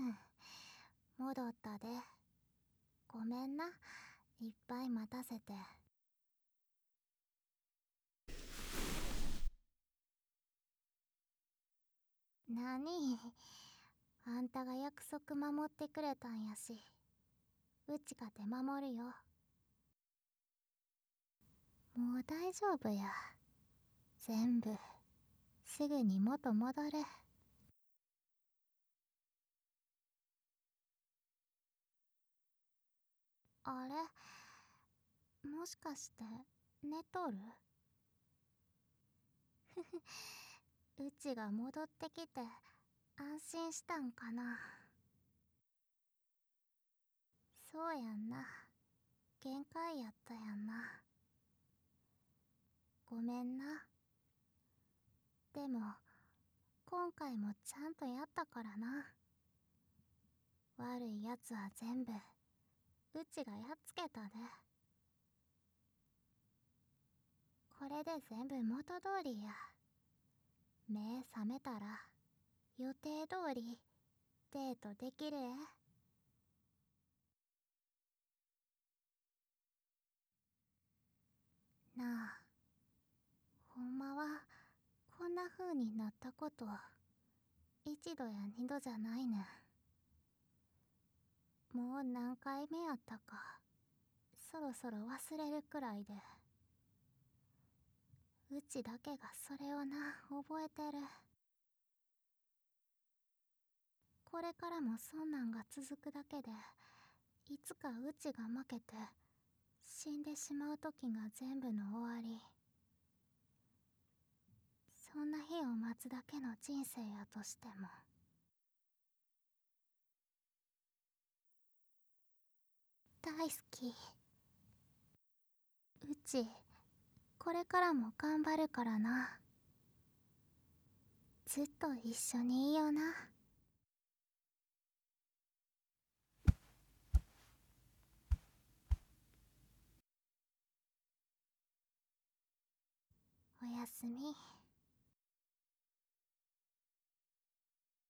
戻ったで。ごめんな、いっぱい待たせて。なに、あんたが約束守ってくれたんやし、うちかて守るよ。もう大丈夫や。全部すぐに元戻る。あれ、もしかして寝とる？うちが戻ってきて安心したんかな。そうやんな、限界やったやんな。ごめんな。でも今回もちゃんとやったからな。悪いやつは全部うちがやっつけたで。これで全部元通りや。目覚めたら予定通りデートできるえ。なあ、ほんまはこんな風になったこと一度や二度じゃないねん。もう何回目やったかそろそろ忘れるくらいで、うちだけがそれをな覚えてる。これからもそんなんが続くだけで、いつかうちが負けて死んでしまう時が全部の終わり。そんな日を待つだけの人生やとしても。大好き。うちこれからも頑張るからな。ずっと一緒にいよな。おやすみ。